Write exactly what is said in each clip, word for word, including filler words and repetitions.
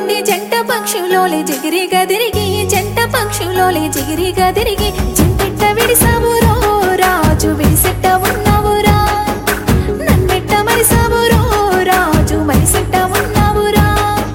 మంది జంట పక్షులోలే జిగిరి గదిరిగి జంట పక్షులోలే జిగిరి గదిరిగి జంటెట్ట విడిసావురో రాజు విడిసెట్ట ఉన్నావురా నన్నెట్ట మరిసావురో రాజు మరిసెట్ట ఉన్నావురా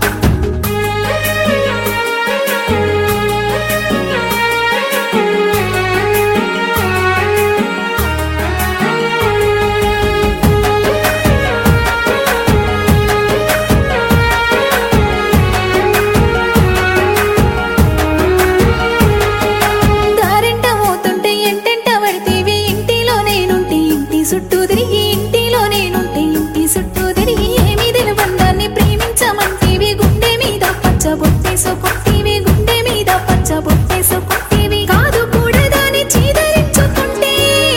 చుట్టూ తిరిగి ఇంటిలో నేనుంటే ఇంటి చుట్టూ తిరిగి ఏమి బంధాన్ని ప్రేమించమంటేవి గుండె మీద పచ్చబొట్టేసుకుంటేవి గుండె మీద పచ్చబొట్టేసుకుంటేవి కాదు కూడా దాన్ని చీదరించుకుంటే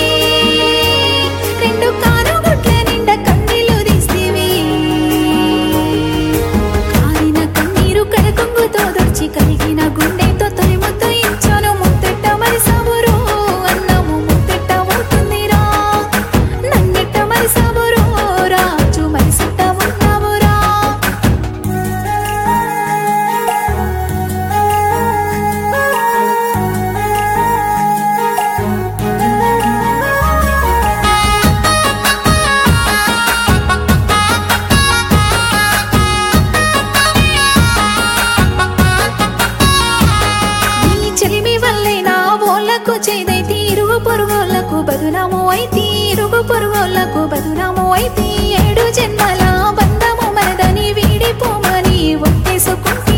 రెండు కారు గుడ్ల నిండా కన్నీళ్లు తీస్తేవి కారిన కన్నీరు కడకొంగుతో దొర్చి కలిగిన గుండెతో తొలి ముద్దు ఇచ్చాను ముద్దెట్ట మరి సావురో అన్నాము ముద్దెట్ట అవుతుందిరా మరిసావురో రాజు మరిసెట్ట ఉన్నావురా నీ చెలిమి వల్లే నా ఓళ్ళకు చేదైతే ఇరుగు పొరుగోళ్ళకు బదునాము అయితే ఇరుగు పొరుగోళ్ళకు బదునాము అయితే ఏడు జన్మల బంధము మనదని వీడిపోమని ఒట్టేసుకుంటే